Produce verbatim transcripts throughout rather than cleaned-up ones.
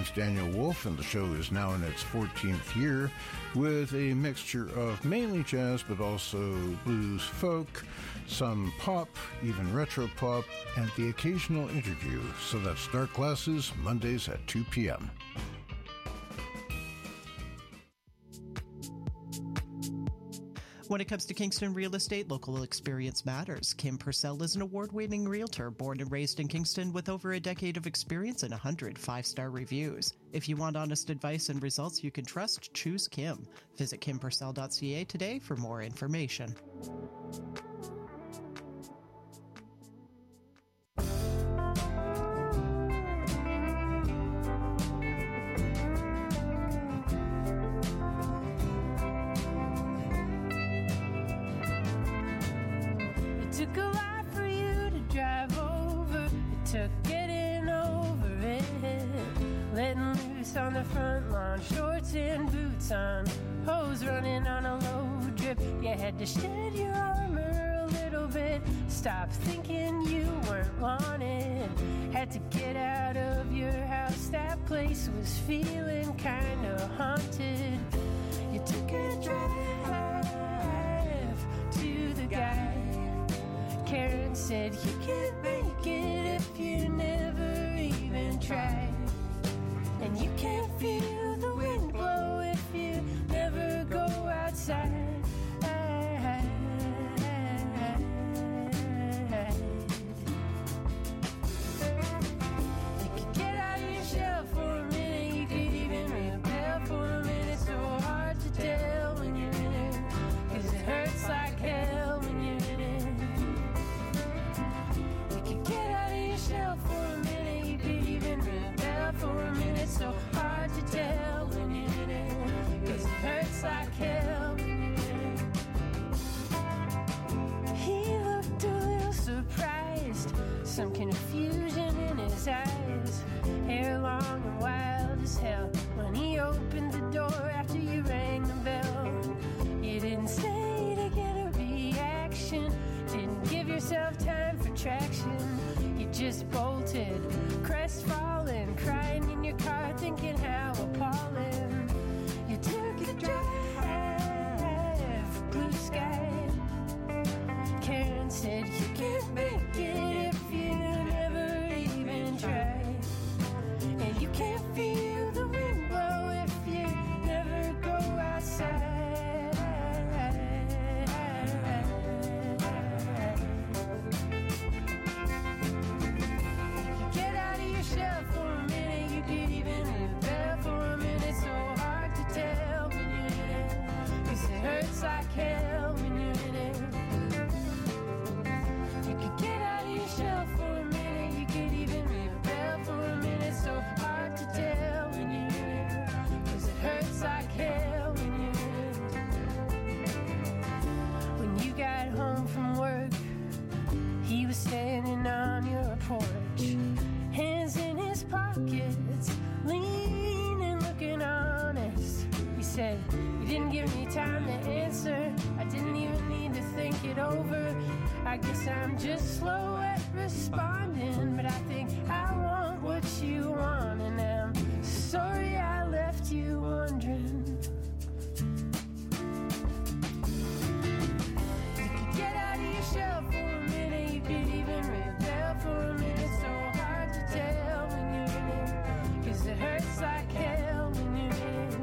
name's Daniel Wolf, and the show is now in its fourteenth year with a mixture of mainly jazz, but also blues, folk, some pop, even retro pop, and the occasional interview. So that's Dark Glasses, Mondays at two p.m. When it comes to Kingston real estate, local experience matters. Kim Purcell is an award-winning realtor born and raised in Kingston with over a decade of experience and one hundred five-star reviews. If you want honest advice and results you can trust, choose Kim. Visit kim purcell dot c a today for more information. On the front lawn, shorts and boots on, hose running on a low drip. You had to shed your armor a little bit, stop thinking you weren't wanted. Had to get out of your house, that place was feeling kinda haunted. You took a drive to the guy. Karen said you can't make it if you never even try. And you can't feel the wind blow if you never go outside. You could get out of your shell for a minute, you could even rebel for a minute. So hard to tell when you're in it, 'cause it hurts like hell when you're in it. You could get out of your shell for a minute, you could even rebel for a minute. It's so hard to tell when you're in it, 'cause it hurts like hell when you're in it. He looked a little surprised, some confusion in his eyes. Hair long and wild as hell when he opened the door after you rang the bell. You didn't stay to get a reaction, didn't give yourself time for traction. You just bolted, crestfallen, crying in your car, thinking how appalling. You took a drive, blue sky. Karen said you can't make it if you never even try. And you can't feel the wind blow if you never go outside. Hurts like hell when you're in it. You could get out of your shell for a minute, you could even rebel for a minute. So hard to tell when you're in it, 'cause it hurts like hell when you're in it. When you got home from work, he was standing on your porch, hands in his pockets, leaning, looking honest. He said, you didn't give me time to answer, I didn't even need to think it over. I guess I'm just slow at responding, but I think I want what you want, and I'm sorry I left you wondering. You could get out of your shell for a minute, you could even rebel for a minute. So hard to tell when you're in it, 'cause it hurts like hell when you're in it.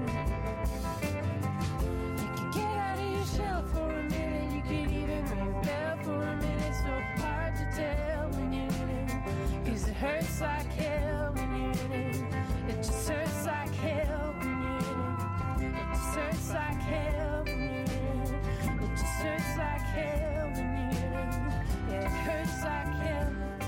For a minute, you could even rebel for a minute. So hard to tell when you're in it, 'cause it hurts like hell when you're in it. It just hurts like hell when you're in it. It just hurts like hell when you're in it. It just hurts like hell when you're in it. Yeah, it hurts like hell.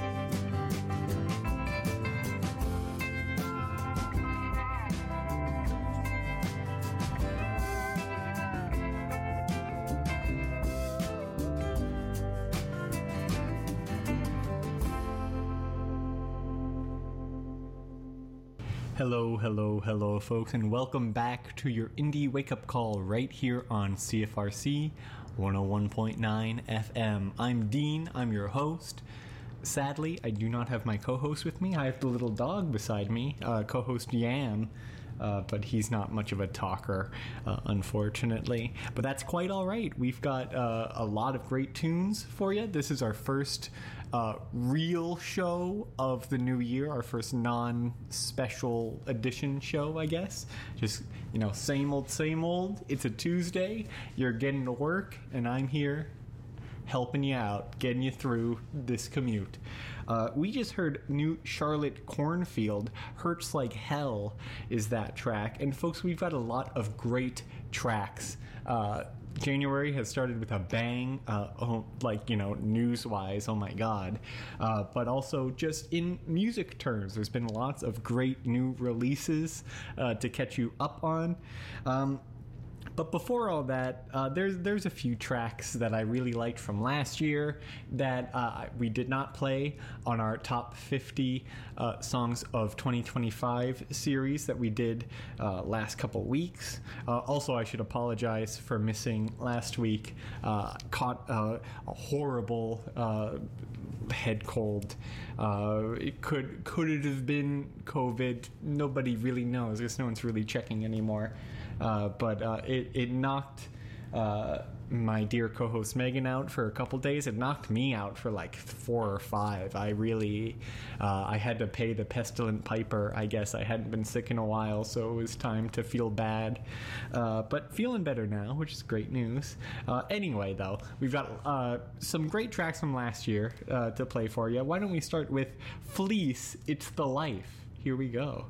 Hello, hello, hello, folks, and welcome back to your Indie Wake-Up Call right here on C F R C one oh one point nine F M. I'm Dean, I'm your host. sadly, I do not have my co-host with me. I have the little dog beside me, uh, co-host Yam. Uh, but he's not much of a talker, uh, unfortunately. But that's quite all right. We've got uh, a lot of great tunes for you. This is our first uh, real show of the new year, our first non-special edition show, I guess. Just, you know, same old, same old. It's a Tuesday. You're getting to work, and I'm here helping you out, getting you through this commute. Uh, we just heard new Charlotte Cornfield. Hurts Like Hell is that track. And folks, we've got a lot of great tracks. Uh, January has started with a bang, uh, oh, like, you know, news-wise, oh my god. Uh, but also just in music terms, there's been lots of great new releases uh, to catch you up on. Um, But before all that, uh, there's there's a few tracks that I really liked from last year that uh, we did not play on our top fifty uh, songs of twenty twenty-five series that we did uh, last couple weeks. Uh, also, I should apologize for missing last week. Uh, caught uh, a horrible uh, head cold. Uh, it could could it have been COVID? Nobody really knows because no one's really checking anymore. Uh, but uh, it, it knocked uh, my dear co-host Megan out for a couple days. It knocked me out for like four or five. I really, uh, I had to pay the pestilent piper, I guess. I hadn't been sick in a while, so it was time to feel bad. Uh, but feeling better now, which is great news. Uh, anyway, though, we've got uh, some great tracks from last year uh, to play for you. Why don't we start with Fleece, It's the Life. Here we go.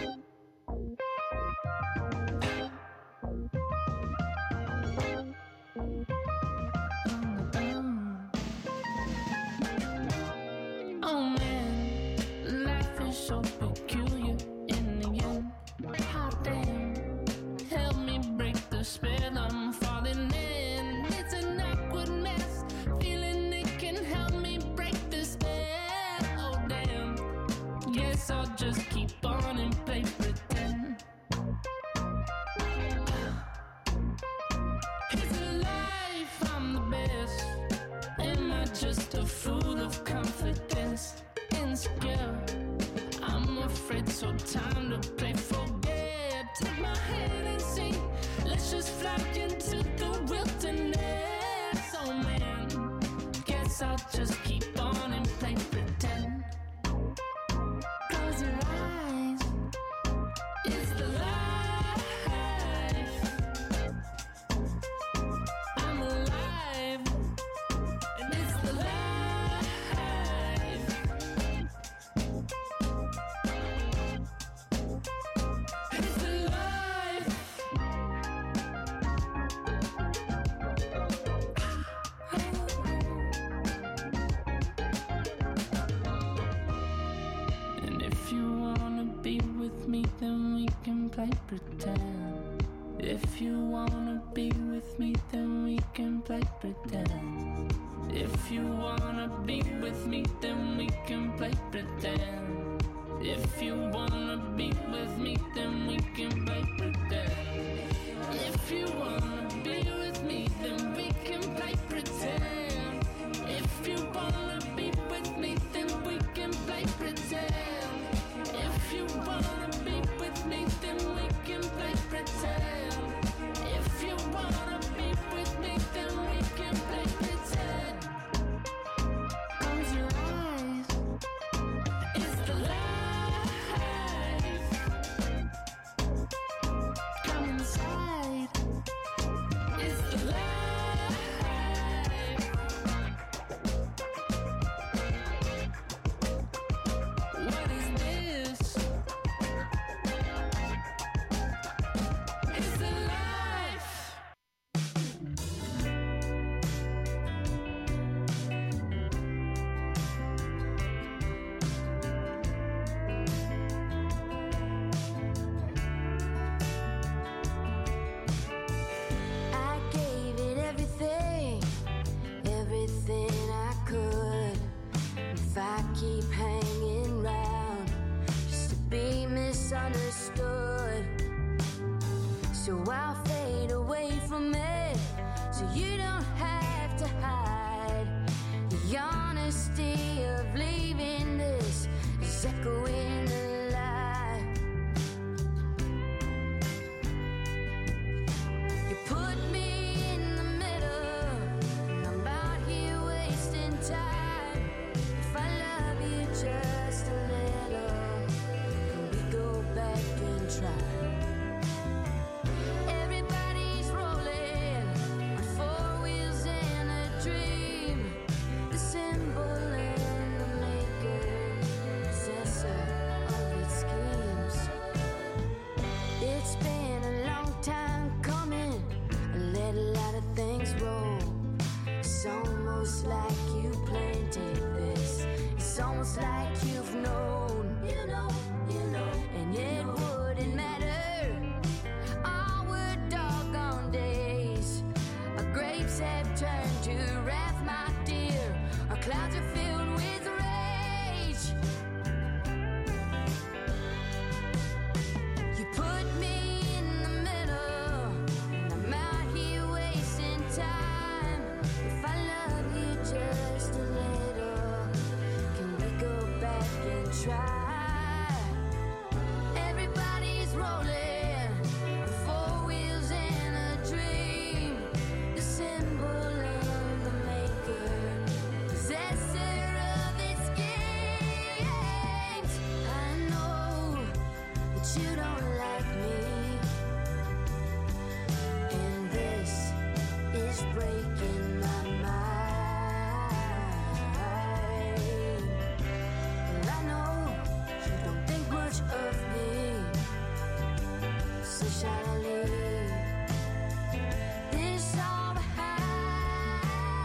Pretend. If you wanna be with me, then we can play pretend. If you wanna be with me, then we can play pretend. If you wanna be with me, then we can play pretend. If you wanna be with me, then we can play pretend. If you wanna be with me, then we can play pretend. If you wanna be with me, then we can play pretend. If you wanna be with me, then we can play pretend. Close your eyes. It's the life. Come inside. It's the life. What is this? It's the life. I gave it everything, everything I could. If I keep hanging round just to be misunderstood, so I'll fade away from it, so you don't have to hide the honesty of living. almost like you planted this. It's almost like you've known, you know, you know, and it wouldn't matter. Our doggone days, our grapes have turned to wrath, my dear. Our clouds are filled with rage. You put me in the middle, and I'm out here wasting time. If I love you just a little, can we go back and try? Everybody's rolling, four wheels in a dream. The symbol of the maker, possessor of its games. I know that you don't like me, and this is breaking my mind. And I know you don't think much of me, so shall I leave this all behind?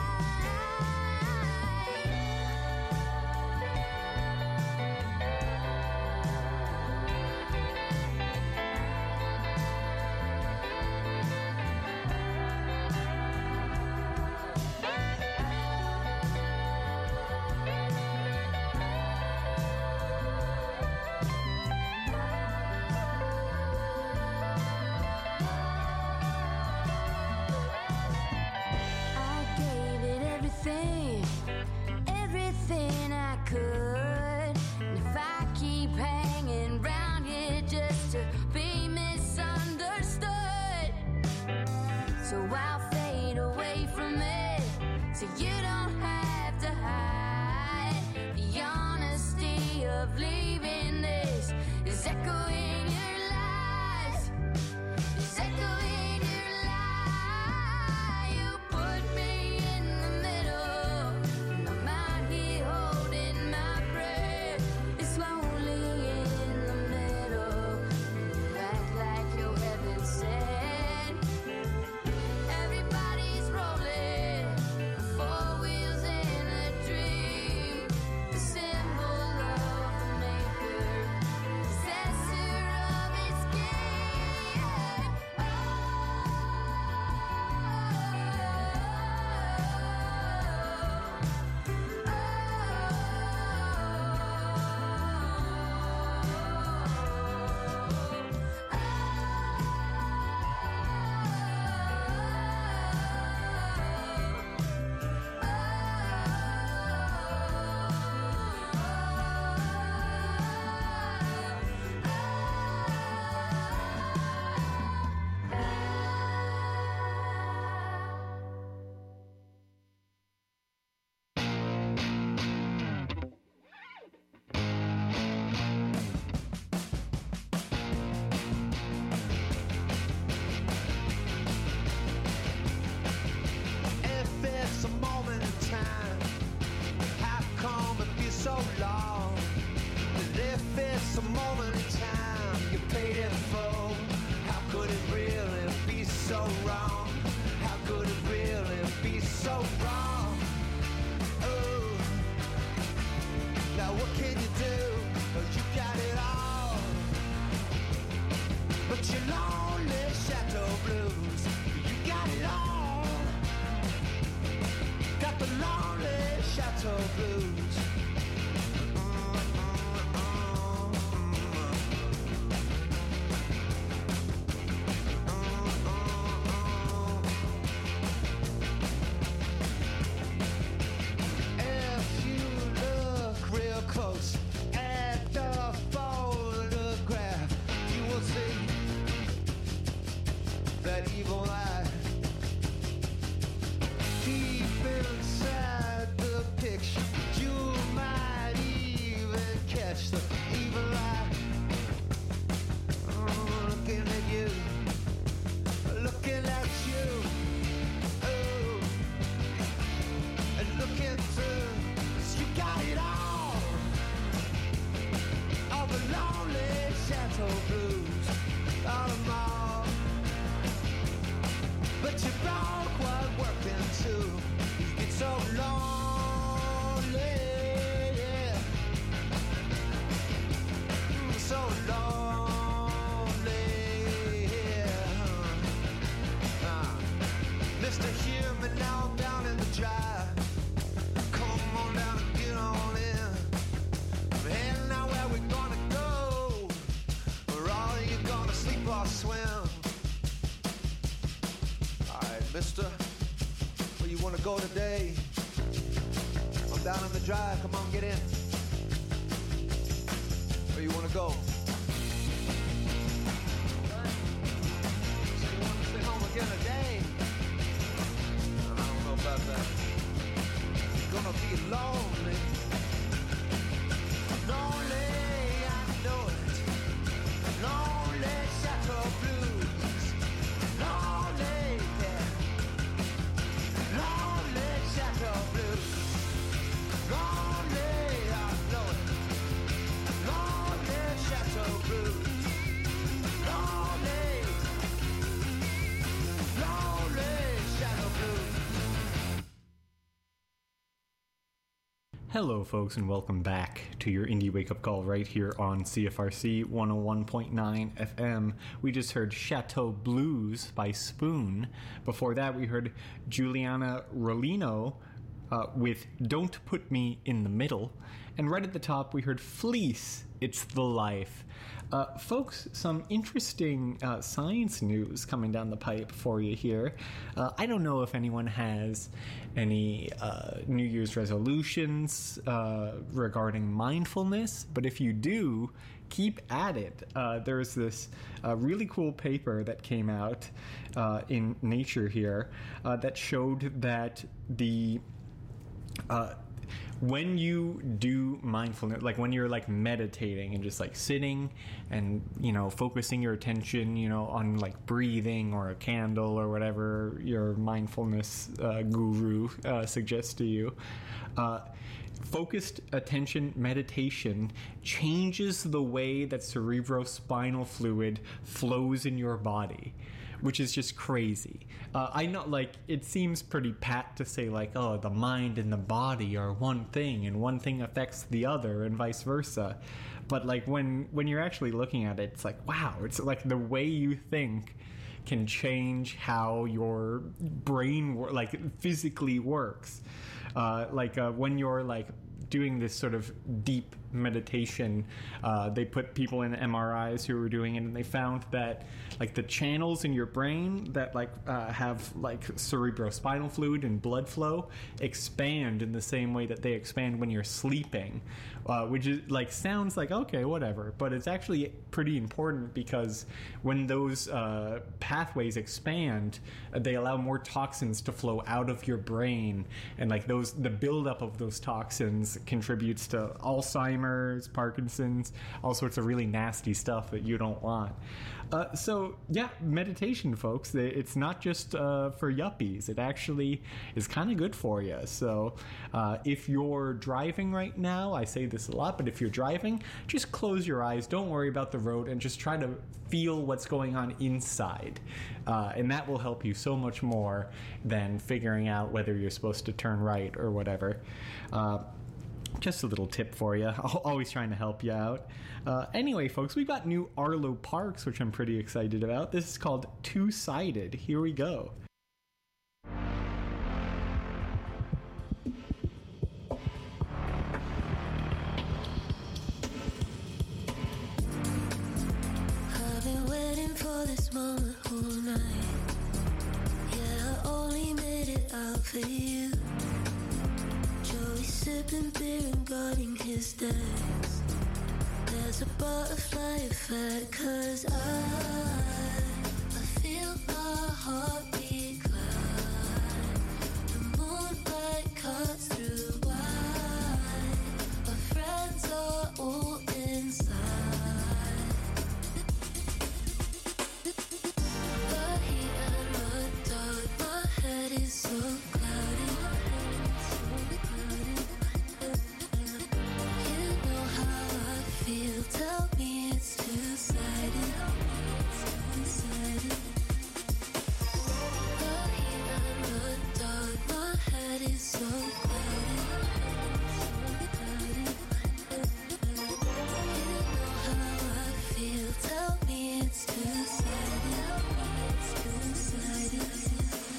I gave it everything, everything I could. And if I keep hanging round here just to be misunderstood, so I'll fade away from it, so you don't have to hide. The honesty of leaving this is echoing your lies. It's echoing your lie. You put me in the middle, and I'm out here holding my breath. It's lonely in the middle. You act like you're heaven sent. Everybody's rolling, four wheels in a dream. The symbol of the maker, possessor of its game. If it's a moment in time, how come it be so long? And if it's a moment in time, you paid it full, how could it really be so wrong? How could it really be so wrong? Oh, now what can you do? Oh, you got it all, but you're lonely, Chateau Blues. You got it all, got the lonely Chateau Blues. If you look real close at the photograph, you will see that evil eye deep inside the picture. You Mister, where you wanna go today? I'm down on the drive, come on, get in. Where you wanna go? So you wanna stay home again today? I don't know about that. You're gonna be lonely. Lonely, I know it. Lonely Chateau Blues. Lonely, yeah. Lonely Chateau Blues. Lonely, I know it. Lonely Chateau Blues. Lonely. Lonely Chateau Blues. Hello, folks, and welcome back to your Indie Wake Up Call right here on C F R C one oh one point nine F M. We just heard Chateau Blues by Spoon. Before that, we heard Juliana Rollino uh, with Don't Put Me in the Middle. And right at the top, we heard Fleece, It's the Life. Uh, folks, some interesting uh, science news coming down the pipe for you here. Uh, I don't know if anyone has any uh, New Year's resolutions uh, regarding mindfulness, but if you do, keep at it. Uh, there's this uh, really cool paper that came out uh, in Nature here uh, that showed that the uh, when you do mindfulness, like when you're like meditating and just like sitting and, you know, focusing your attention, you know, on like breathing or a candle or whatever your mindfulness uh, guru uh, suggests to you, uh, focused attention meditation changes the way that cerebrospinal fluid flows in your body, which is just crazy. Uh, I know, like, it seems pretty pat to say, like, oh, the mind and the body are one thing, and one thing affects the other, and vice versa. But, like, when, when you're actually looking at it, it's like, wow, it's like the way you think can change how your brain, wor- like, physically works. Uh, like, uh, when you're, like, doing this sort of deep meditation, uh, they put people in M R Is who were doing it, and they found that like the channels in your brain that like uh, have like cerebrospinal fluid and blood flow expand in the same way that they expand when you're sleeping, uh, which is like sounds like okay, whatever, but it's actually pretty important because when those uh, pathways expand, uh, they allow more toxins to flow out of your brain, and like those the buildup of those toxins contributes to Alzheimer's, Parkinson's, all sorts of really nasty stuff that you don't want. Uh, so yeah, meditation, folks, it's not just uh, for yuppies. It actually is kind of good for you. So uh, if you're driving right now, I say this a lot, but if you're driving, just close your eyes, don't worry about the road, and just try to feel what's going on inside. Uh, and that will help you so much more than figuring out whether you're supposed to turn right or whatever. Uh, Just a little tip for you. Always trying to help you out. Uh, anyway, folks, we've got new Arlo Parks, which I'm pretty excited about. This is called Two-Sided. Here we go. I've been waiting for this moment all night. Yeah, I only made it out for you. Sipping beer and guarding his desk. There's a butterfly effect, cause I, I feel my heartbeat climb. The moonlight cuts through white. My friends are all inside. The heat and the dark, my head is so cloudy. Tell me it's two-sided. Two-sided. The heat and the dark, my head is so cloudy. You know how I feel. Tell me it's two-sided. Two-sided.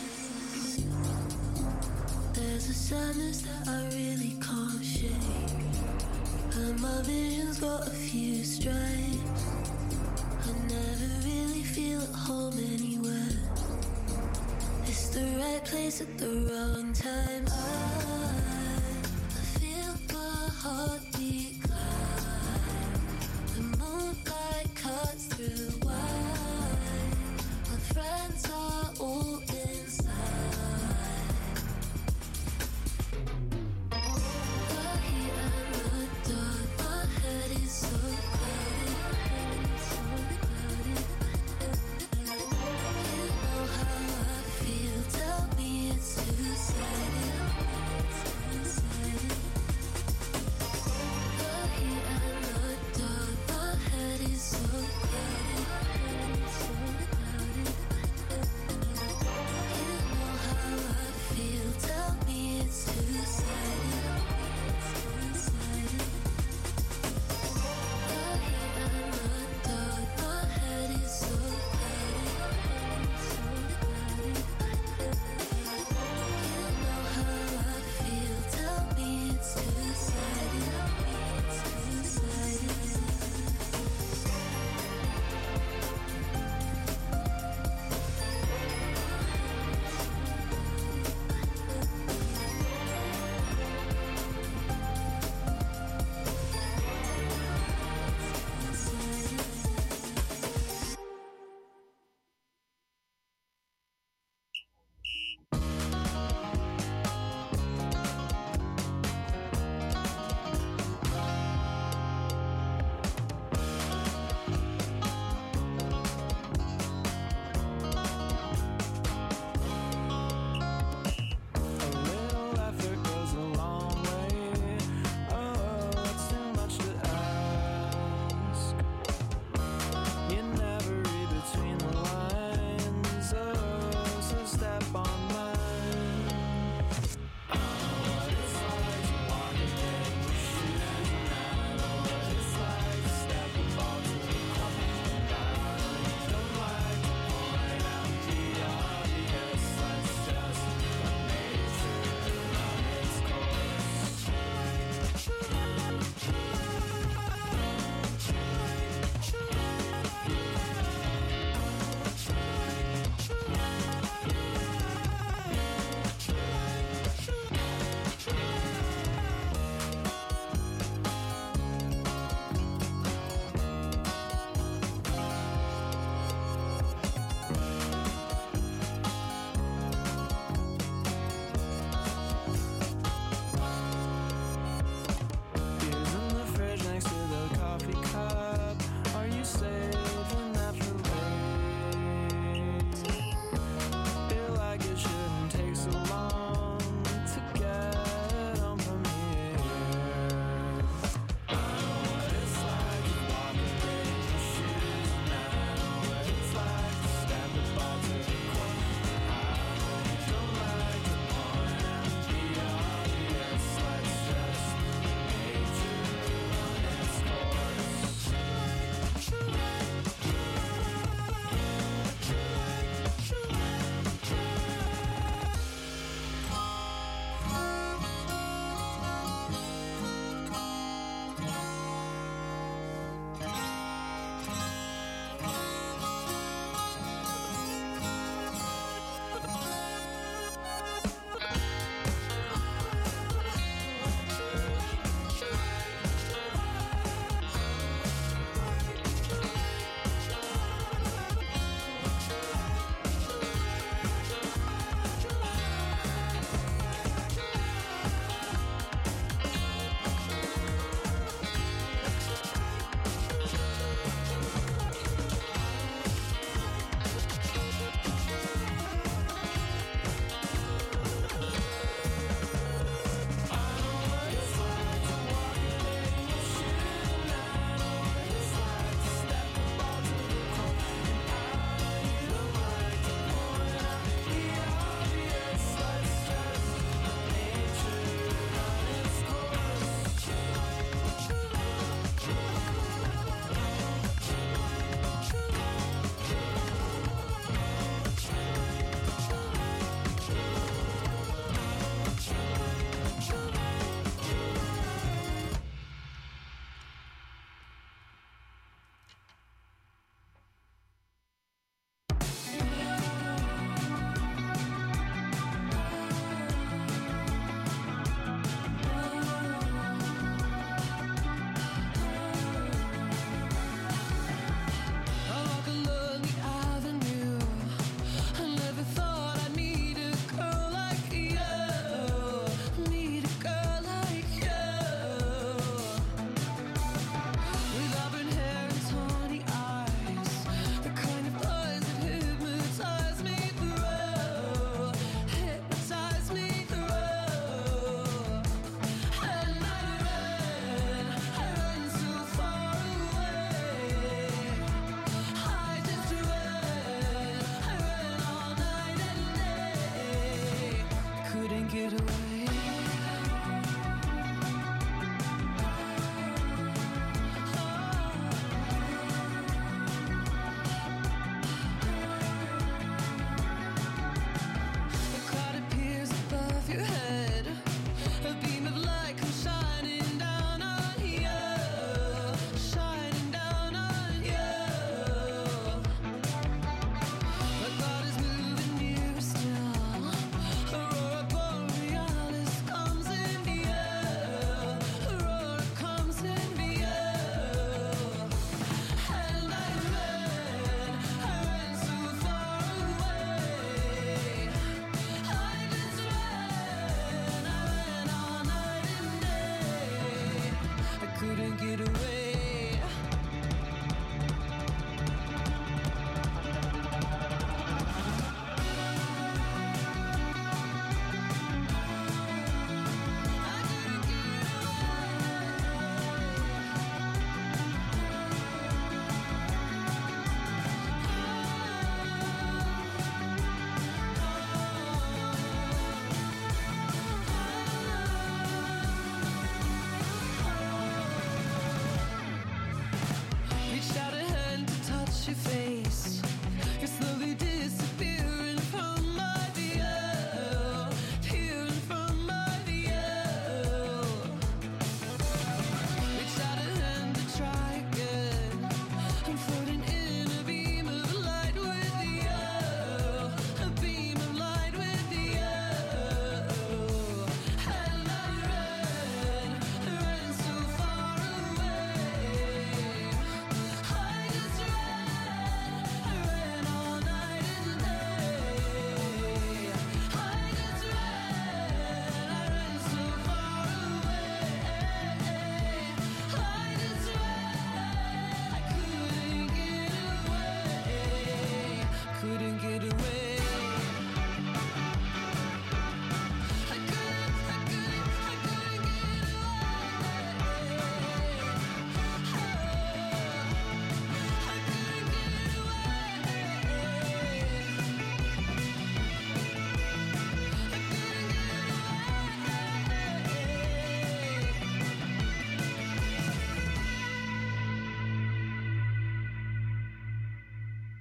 There's a sadness that I really can't shake. And my vision's got a few stripes. I never really feel at home anywhere. It's the right place at the wrong time. I, I feel my heartbeat climb. The moonlight cuts through wine. My friends are all inside. The heat and the dark, my head is so cloudy, so cloudy. You know how I feel, tell me it's two-sided, it's two-sided.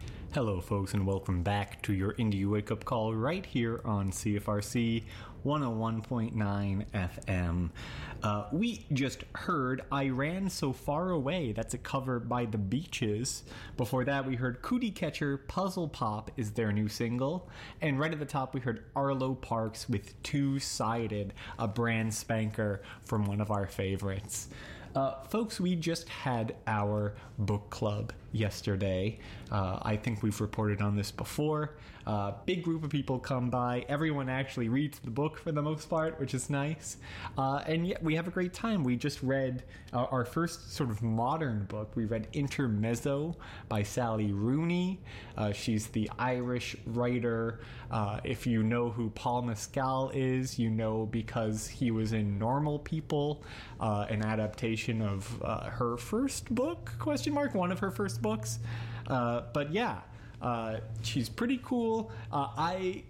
Hello, folks, and welcome back to your Indie Wake Up Call right here on C F R C one oh one point nine F M. Uh, we just heard I Ran So Far Away. That's a cover by The Beaches. Before that, we heard Cootie Catcher Puzzle Pop is their new single. And right at the top, we heard Arlo Parks with Two-Sided, a brand spanker from one of our favorites. Uh, folks, we just had our book club yesterday. Uh, I think we've reported on this before. Uh, big group of people come by. Everyone actually reads the book for the most part, which is nice. Uh, and yet we have a great time. We just read uh, our first sort of modern book. We read Intermezzo by Sally Rooney. Uh, she's the Irish writer. Uh, if you know who Paul Mescal is, you know because he was in Normal People, uh, an adaptation of uh, her first book, question mark, one of her first books. Uh, but yeah, uh, she's pretty cool. Uh, I,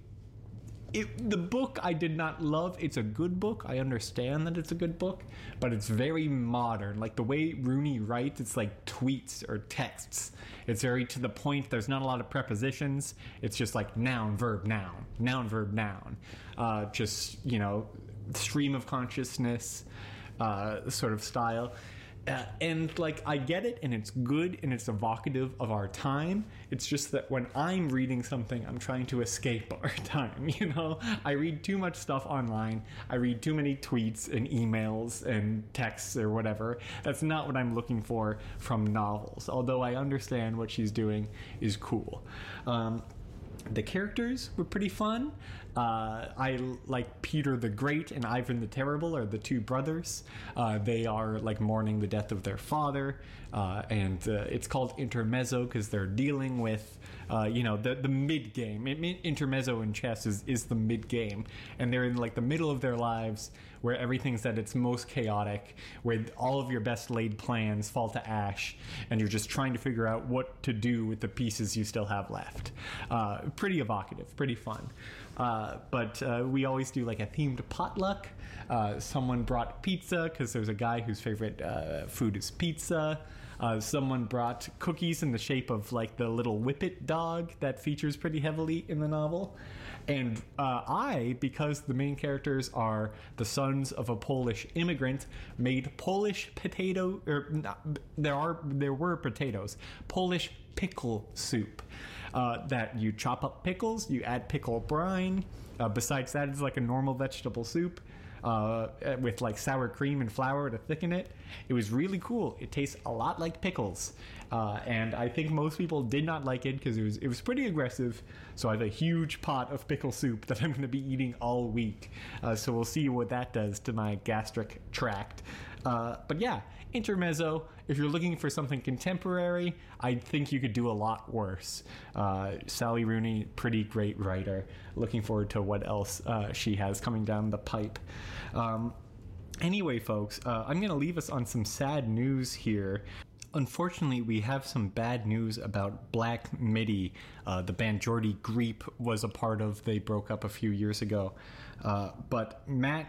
it, the book I did not love. It's a good book. I understand that it's a good book, but it's very modern. Like the way Rooney writes, it's like tweets or texts. It's very to the point. There's not a lot of prepositions. It's just like noun, verb, noun, noun, verb, noun. Uh, just, you know, stream of consciousness uh, sort of style. Uh, and like I get it, and it's good, and it's evocative of our time. It's just that when I'm reading something, I'm trying to escape our time. You know, I read too much stuff online. I read too many tweets and emails and texts or whatever. That's not what I'm looking for from novels. Although I understand what she's doing is cool. Um, The characters were pretty fun. Uh, I like Peter the Great and Ivan the Terrible are the two brothers. Uh, they are like mourning the death of their father, uh, and uh, it's called Intermezzo because they're dealing with, uh, you know, the the mid game. Intermezzo in chess is is the mid game, and they're in like the middle of their lives where everything's at its most chaotic, where all of your best laid plans fall to ash, and you're just trying to figure out what to do with the pieces you still have left. Uh, pretty evocative, pretty fun. Uh, but uh, we always do like a themed potluck. Uh, someone brought pizza because there's a guy whose favorite uh, food is pizza. Uh, someone brought cookies in the shape of like the little Whippet dog that features pretty heavily in the novel. And uh, I, because the main characters are the sons of a Polish immigrant, made Polish potato, or not, there are there were potatoes, Polish pickle soup. Uh, that you chop up pickles, you add pickle brine. Uh, besides that, it's like a normal vegetable soup uh, with like sour cream and flour to thicken it. It was really cool. It tastes a lot like pickles, uh, and I think most people did not like it because it was it was pretty aggressive. So I have a huge pot of pickle soup that I'm going to be eating all week. Uh, so we'll see what that does to my gastric tract. Uh, but yeah, Intermezzo, if you're looking for something contemporary, I think you could do a lot worse. Uh, Sally Rooney, pretty great writer. Looking forward to what else uh, she has coming down the pipe. Um, anyway, folks, uh, I'm going to leave us on some sad news here. Unfortunately, we have some bad news about Black Midi, uh, the band Jordy Griep was a part of. They broke up a few years ago. Uh, but Matt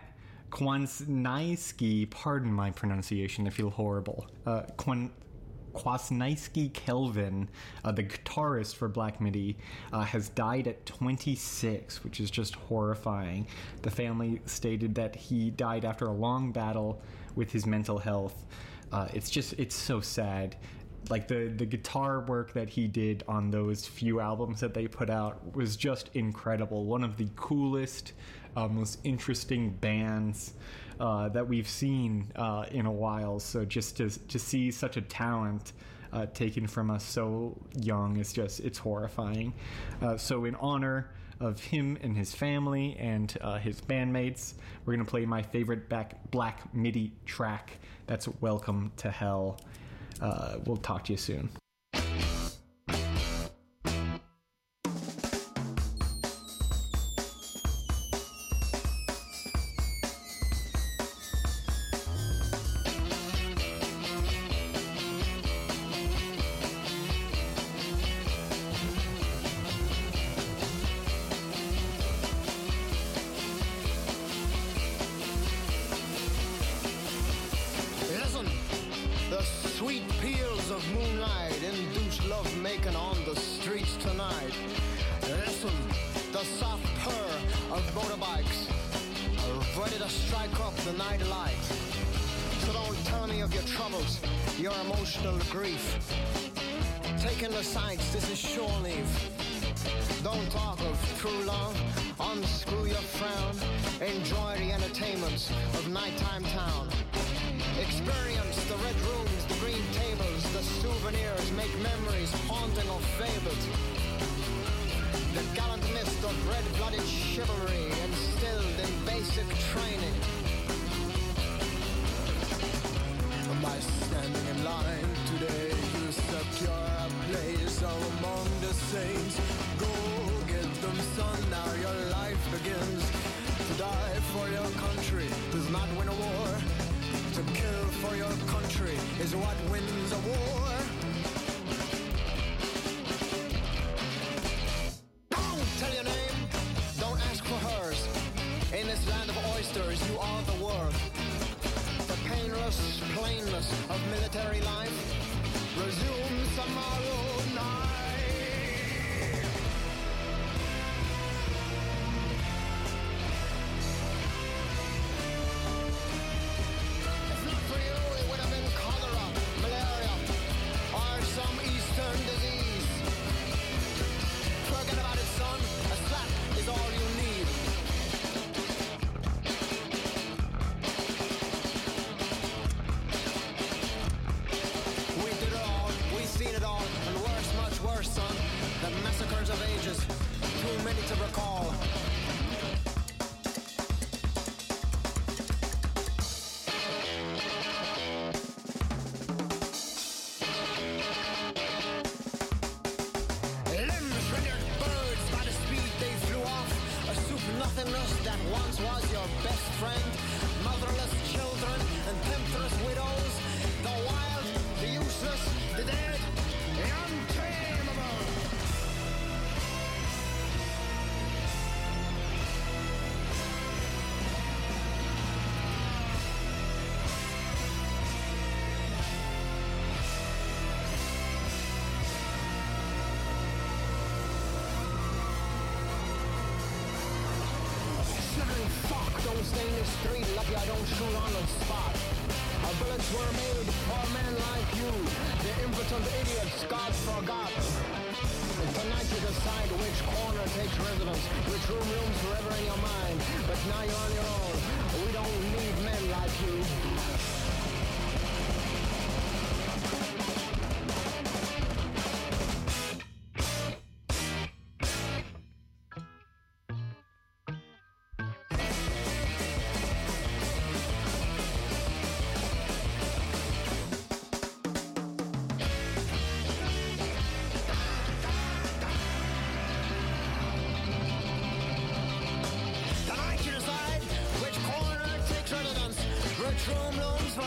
Kwasniewski, pardon my pronunciation, I feel horrible. Uh, Kwan- Kwasniewski Kelvin, uh, the guitarist for Black Midi, uh, has died at twenty-six, which is just horrifying. The family stated that he died after a long battle with his mental health. Uh, it's just, it's so sad. Like the, the guitar work that he did on those few albums that they put out was just incredible. One of the coolest, uh, most interesting bands uh, that we've seen uh, in a while. So just to to see such a talent uh, taken from us so young is just, it's horrifying. Uh, so in honor of him and his family and uh, his bandmates, we're going to play my favorite back Black Midi track. That's Welcome to Hell. Uh, we'll talk to you soon. Listen, the sweet peals of moonlight the night. Listen, the soft purr of motorbikes, ready to strike up the night light. So don't tell me of your troubles, your emotional grief. Taking the sights, this is shore leave. Don't talk of true love, unscrew your frown. Enjoy the entertainments of nighttime town. Experience the red rooms, the green tables, the souvenirs, make memories haunting or fabled. The gallant mist of red-blooded chivalry instilled in basic training. By standing in line today, you secure a place among the saints. Go get them, son, now your life begins. To die for your country does not win a war. To kill for your country is what wins a war. Don't tell your name, don't ask for hers. In this land of oysters, you are the world. The painless plainness of military life resumes tomorrow night. If not for you, it would have been cholera, malaria, or some eastern disease. Forget about it, son. A slap is all you need. Seen it all, and worse, much worse, son. The massacres of ages, too many to recall. Limbs rendered birds by the speed they flew off. A soup nothingness that once was your best friend. Motherless children and temptress widows. The wild, the useless, the dead, the untamable. Smelling fuck, don't stay in the street. Lucky I don't shoot on the spot. Our bullets were made for men like you, the impotent idiots God forgot. Tonight you decide which corner takes residence, which room looms forever in your mind. But now you're on your own. We don't need men like you. Which room looms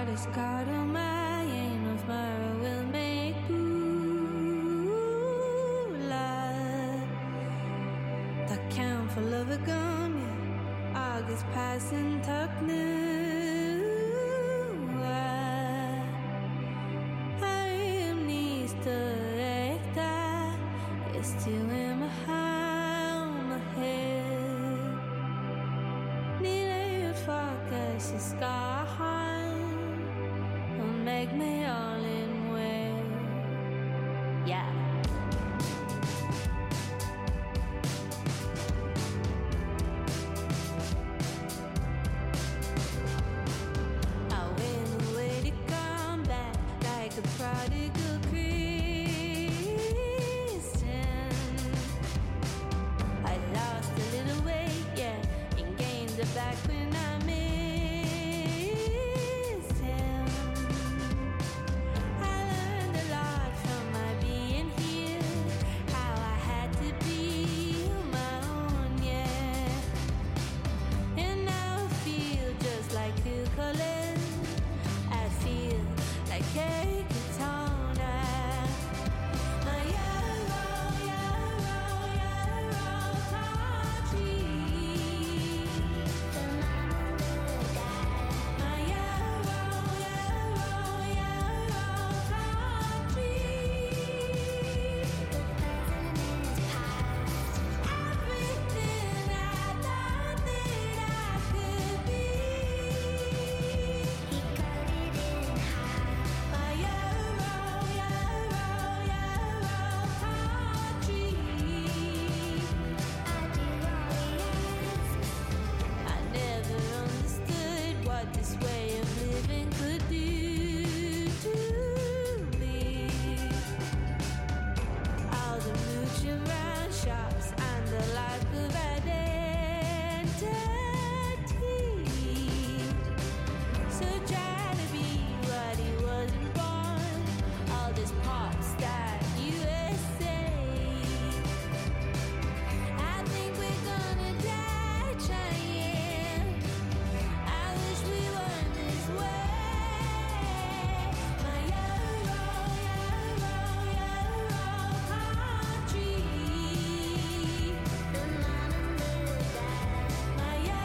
is God on my aim of Mara will make moonlight. The count full of a gun, yeah. August passing tuck new. I am Easter egg that is still in my helm ahead. Need a focus is gone. Make me all in well. Yeah. I went away to come back like a prodigal Christian. I lost a little weight, yeah, and gained it back when I missed him. I learned a lot from my being here, how I had to be on my own, yeah. And now I feel just like Phil Collins. I feel like Kate Katona. My yarrow, yarrow, yarrow country. My yarrow, yarrow, yarrow country. Everything I thought that I could be. My yarrow, yarrow, yarrow country. I never understood what this way of living could do to me. All the mooching round shops and the lack of identity. So try to be what he wasn't born. All this pop star U S A. I think we're gonna die trying. I wish we weren't this way. My yarrow, yarrow, yarrow country. My yarrow, yarrow, yarrow country.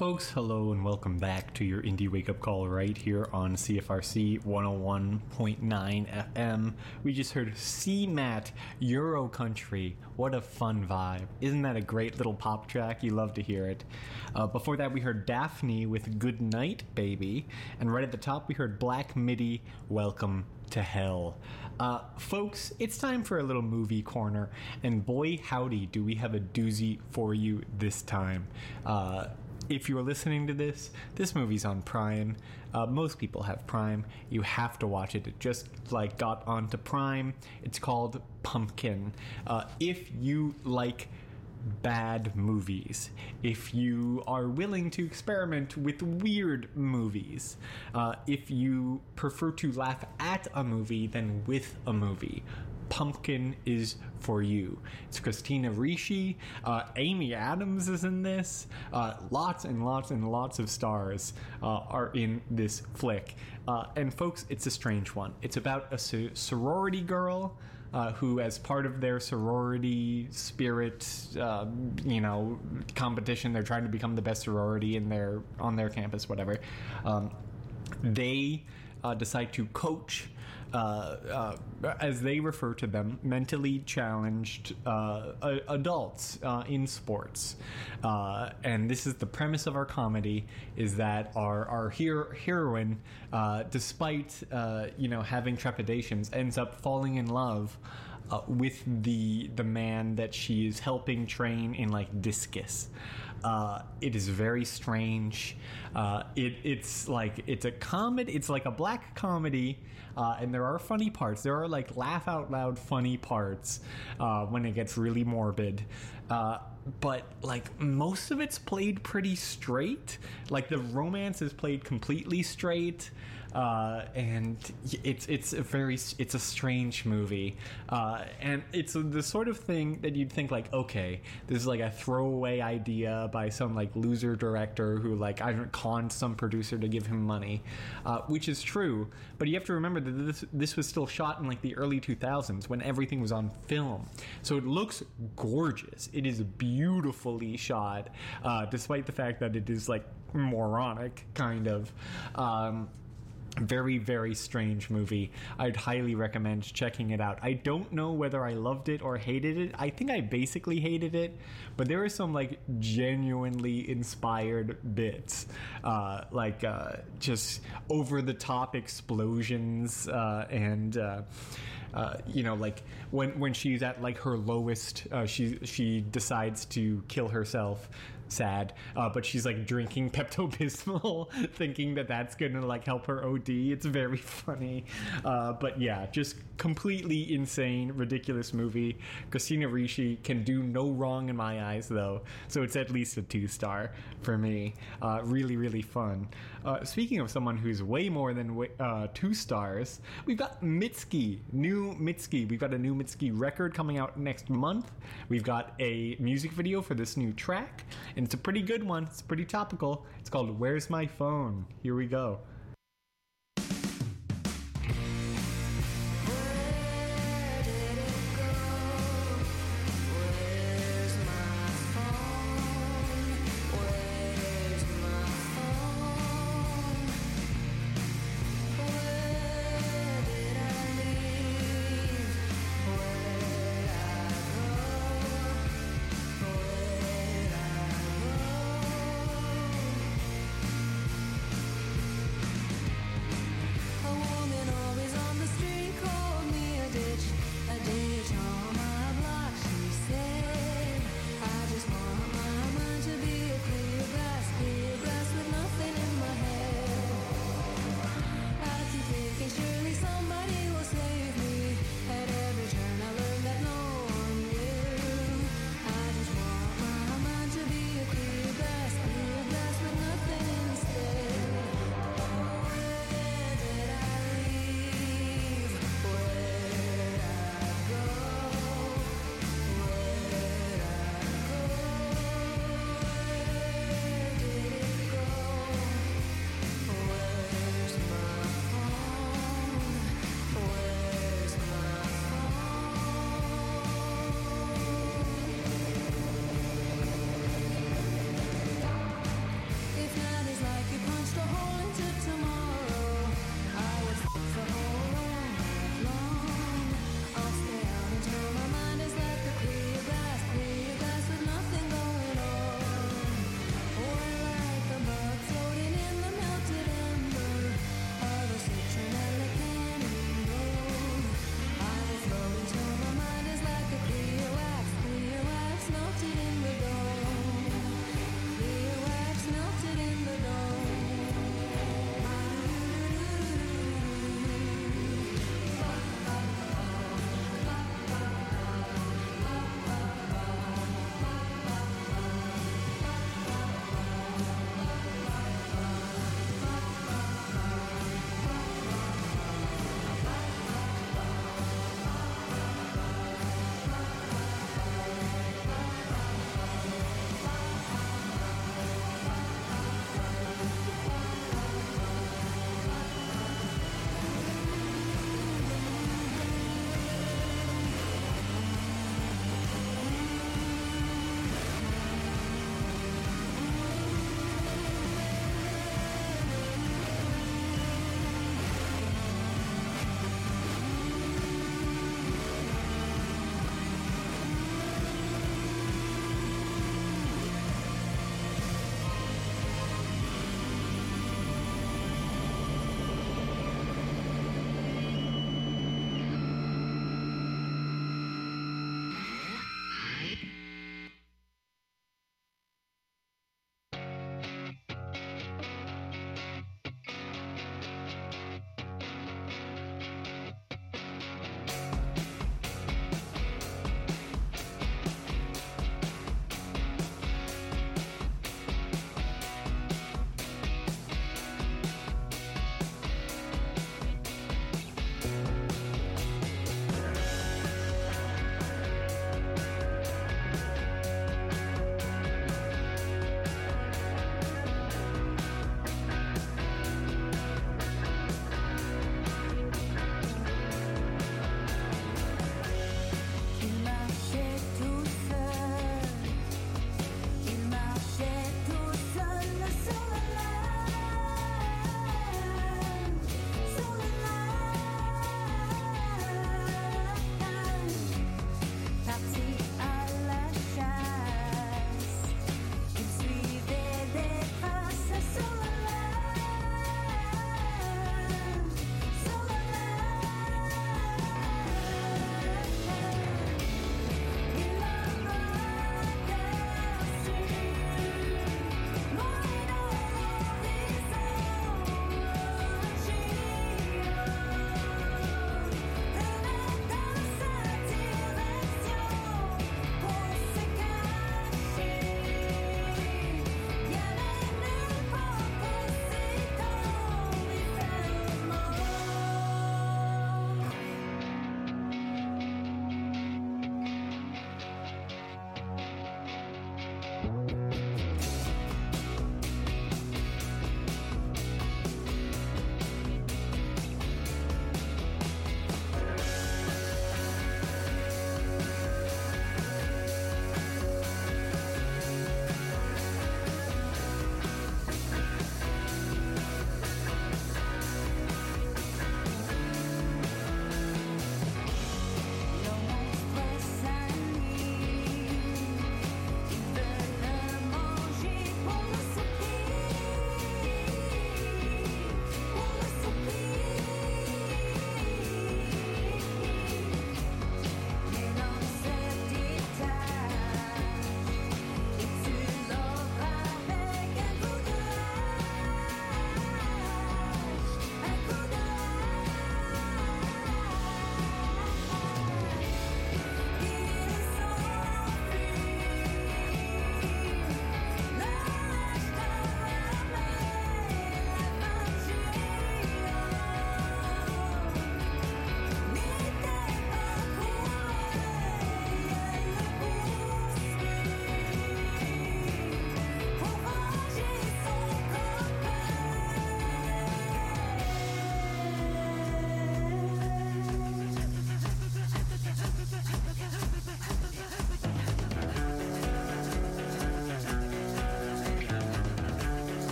Folks, hello and welcome back to your Indie Wake Up Call right here on C F R C one oh one point nine F M. We just heard C MAT, Euro Country. What a fun vibe. Isn't that a great little pop track? You love to hear it. Uh, before that, we heard Daphne with Good Night, Baby. And right at the top, we heard Black Midi, Welcome to Hell. Uh, folks, it's time for a little movie corner. And boy, howdy, do we have a doozy for you this time. Uh... If you're listening to this, this movie's on Prime. Uh, most people have Prime. You have to watch it. It just like got onto Prime. It's called Pumpkin. Uh, if you like bad movies, if you are willing to experiment with weird movies, uh, if you prefer to laugh at a movie than with a movie, Pumpkin is for you. It's Christina Ricci. Uh, Amy Adams is in this. Uh, lots and lots and lots of stars uh, are in this flick. Uh, and folks, it's a strange one. It's about a so- sorority girl uh, who, as part of their sorority spirit, uh, you know, competition, they're trying to become the best sorority in their on their campus, whatever. Um, they uh, decide to coach. Uh, uh, as they refer to them, mentally challenged uh, uh, adults uh, in sports. Uh, and this is the premise of our comedy, is that our, our hero, heroine, uh, despite, uh, you know, having trepidations, ends up falling in love uh, with the the man that she is helping train in, like, discus. Uh, it is very strange. Uh, it, it's like, it's a comedy, it's like a black comedy, uh, and there are funny parts. There are like laugh out loud funny parts uh, when it gets really morbid. Uh, but like most of it's played pretty straight. Like the romance is played completely straight. Uh, and it's it's a very it's a strange movie, uh, and it's the sort of thing that you'd think like, okay, this is like a throwaway idea by some like loser director who like I don't conned some producer to give him money, uh, which is true. But you have to remember that this this was still shot in like the early two thousands when everything was on film, so it looks gorgeous. It is beautifully shot, uh, despite the fact that it is like moronic kind of. Um, Very, very strange movie. I'd highly recommend checking it out. I don't know whether I loved it or hated it. I think I basically hated it, but there are some like genuinely inspired bits, uh, like uh, just over-the-top explosions uh, and. Uh, Uh, you know, like when when she's at like her lowest, uh, she she decides to kill herself. Sad, uh, but she's like drinking Pepto-Bismol, thinking that that's gonna like help her O D. It's very funny, uh, but yeah, just completely insane, ridiculous movie. Christina Ricci can do no wrong in my eyes, though, so it's at least a two star for me. Uh, really, really fun. Uh, speaking of someone who's way more than w- uh, two stars, we've got Mitski, new Mitski. We've got a new Mitski record coming out next month. We've got a music video for this new track. And it's a pretty good one. It's pretty topical. It's called Where's My Phone? Here we go.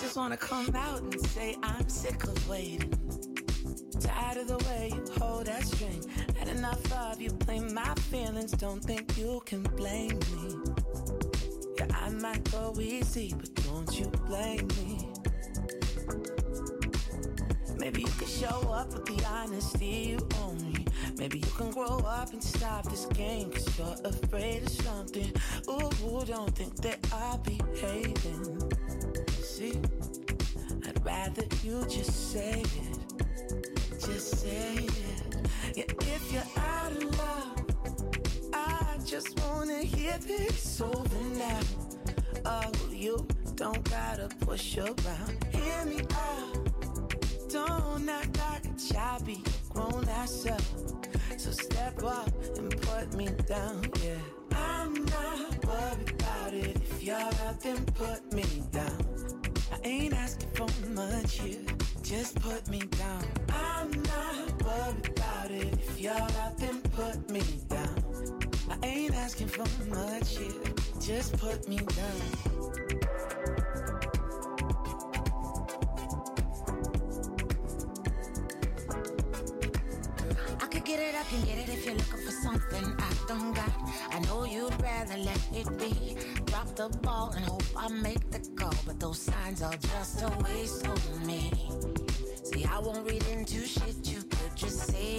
just wanna come out and say I'm sick of waiting. Tired of the way you hold that string. Had enough of you playing my feelings. Don't think you can blame me. Yeah, I might go easy, but don't you blame me. Maybe you can show up with the honesty you owe me. Maybe you can grow up and stop this game, cause you're afraid of something. Ooh, don't think that I'll be hating. See, I'd rather you just say it. Just say it. Yeah, if you're out of love, I just wanna hear this over now. Oh, you don't gotta push around. Hear me out. Don't act like a child, be a grown ass up. So step up and put me down, yeah. I'm not worried about it. If you're out, then put me down. I ain't asking for much here, just put me down. I'm not worried about it. If you're out, then put me down. I ain't asking for much here, just put me down. Get it, I can get it if you're looking for something I don't got. I know you'd rather let it be. Drop the ball and hope I make the call, but those signs are just a waste of me. See, I won't read into shit you could just say.